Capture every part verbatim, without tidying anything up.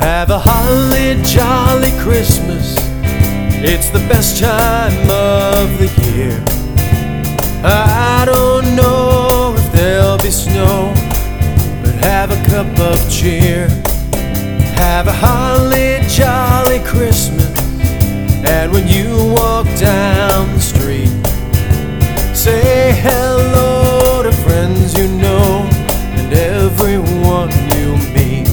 Have a holly jolly Christmas. It's the best time of the year. I don't know if there'll be snow, but have a cup of cheer. Have a holly jolly Christmas. And when you walk down the street, say hello to friends you know and everyone you meet.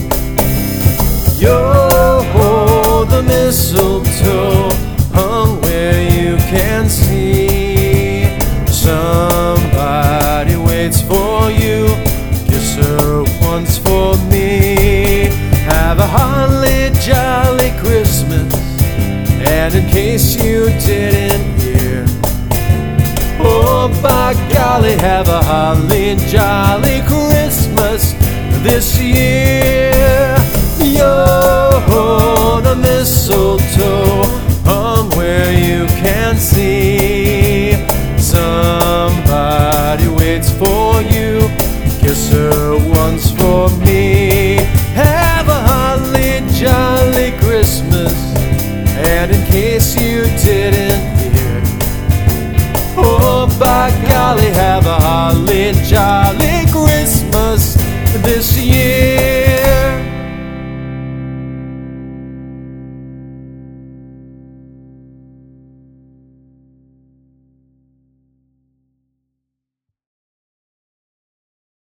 Yo-ho, the mistletoe hung where you can see. Somebody waits for you, kiss her once for me. Have a holly jolly Christmas. And in case you didn't hear, oh by golly, have a holly jolly Christmas this year.